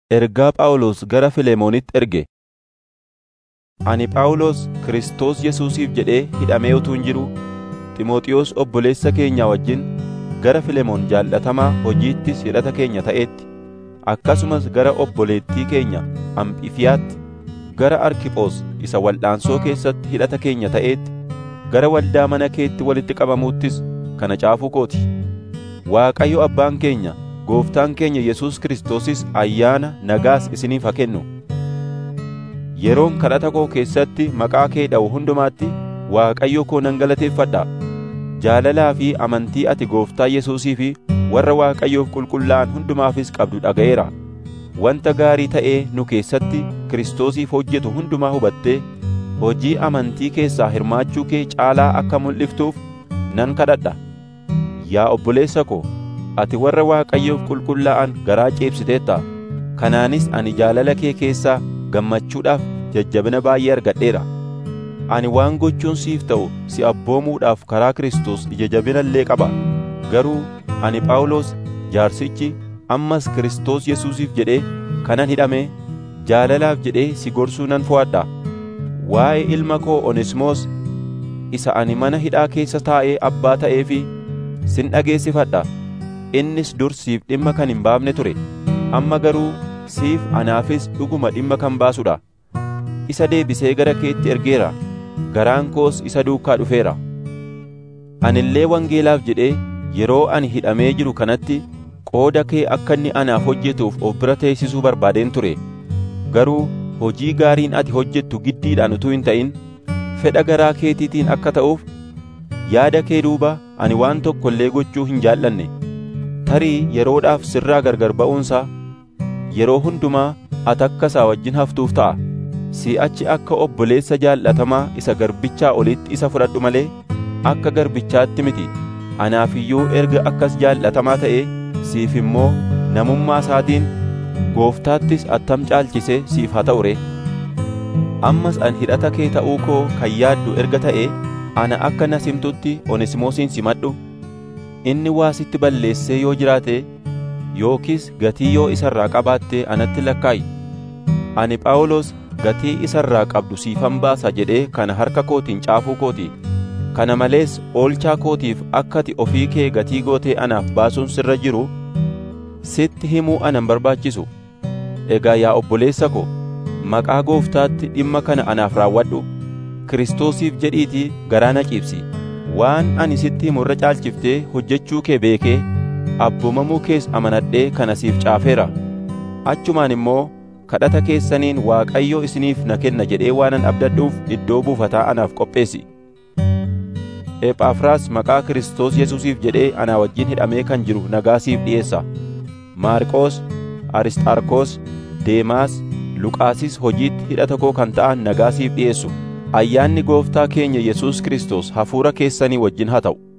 Ergaa Phaawulos gara Filemoonitti erge. Ani Phaawulos Kiristoos Yesuusiif jedhee hidhamee utuun jiru Ximooxiyoos obboleessa keenya wajjin gara Filemoon jaallatamaa hojiittis hidhata keenya ta'eetti, akkasumas gara obboleettii keenya Amphifiyaatti, gara Arkiphoos isa wal'aansoo keessatti hidhata keenya ta'eetti, gara waldaa mana keetti walitti qabamuuttis kana caafuu kooti. Waaqayyo Abbaan keenya, Gooftaan keenya Yesuus Kiristoosis ayyaana nagaas isiniif haa kennu. Yeroon kadhata koo keessatti maqaa kee dha'u hundumaatti Waaqayyo koo nan galateeffadha. Jaalalaa fi amantii ati Gooftaa Yesuusii fi warra Waaqayyoof qulqullaa'an hundumaafis qabdu dhaga'eera. Wanta gaarii ta'ee nu keessatti Kiristoosiif hojjetu hundumaa hubattee hojii amantii keessaa hirmaachuu kee caalaa akka mul'iftuuf nan kadhadha. Yaa obboleessa ko, ati warra Waaqayyoof qulqullaa'an garaa ceebsiteetta. Kanaanis ani jaalala kee keessaa gammachuudhaaf jajjabina baay'ee argadheera. Ani waan gochuun siif ta'u si abboomuudhaaf karaa Kiristoos ija jabina illee qaba. Garuu ani Phaawulos jaarsichi ammas Kiristoos Yesuusiif jedhee kanan hidhame jaalalaaf jedhee si gorsuu nan fo'adha. Waa'ee ilma koo Oneesimoos isa ani mana hidhaa keessa taa'ee abbaa ta'eefi sin dhageessifadha. Innis dur siif dhimma kan hin baafne ture, amma garuu siif anaafis dhuguma dhimma kan baasudha. Isa deebisee gara keetti ergeera, garaan koos isa duukaa dhufeera. Ani illee wangeelaaf jedhee yeroo ani hidhamee jiru kanatti qooda kee akka inni anaaf hojjetuuf of bira teessisuu barbaadeen ture. Garuu hojii gaariin ati hojjettu giddiidhaan utuu hin ta'in fedha garaa keetiitiin akka ta'uuf yaada kee duuba ani waan tokko illee gochuu hin jaallanne. Tarii yeroodhaaf sirraa gargar ba'uunsaa yeroo hundumaa ati akka isaa wajjin haftuuf ta'a. Si'achi akka obboleessa jaallatamaa isa garbichaa olitti isa fudhadhu malee akka garbichaatti miti. Anaaf iyyuu erga akkas jaallatamaa ta'ee siif immoo namummaa isaatiin Gooftaattis attam caalchisee siif haa ta'u ree. Ammas ani hidhata kee ta'uu koo kan yaaddu erga ta'ee ana akka na simtutti Oneesimoosiin simadhu. Inni waa sitti balleessee yoo jiraate yookiis gatii yoo isa irraa qabaatte anatti lakkaa'i. Ani Phaawulos gatii isa irraa qabdu siifan baasa jedhee kana harka kootiin caafuu kooti. Kana malees oolchaa kootiif akka ati ofii kee gatii gootee anaaf baasuun sirra jiru sitti himuu anan barbaachisu. Egaa yaa obboleessa ko, maqaa Gooftaatti dhimma kana anaaf raawwadhu. Kiristoosiif jedhiitii garaa na ciibsi. Waan ani sitti himu irra caalchiftee hojjechuu kee beekee abboomamuu kees amanadhee kana siif caafeera. Achumaan immoo kadhata keessaniin Waaqayyo isiniif na kenna jedhee waanan abdadhuuf iddoo buufataa anaaf qopheessi. Ephafraas maqaa Kiristoos Yesuusiif jedhee anaa wajjin hidhamee kan jiru nagaa siif dhiyeessa. Maarqoos, Arisxaarkoos, Deemaas, Luqaasis hojiitti hidhata koo kan ta'an nagaa siif dhiyeessu. Ayyaanni Gooftaa keenya Yesuus Kiristoos hafuura keessanii wajjin haa ta'u.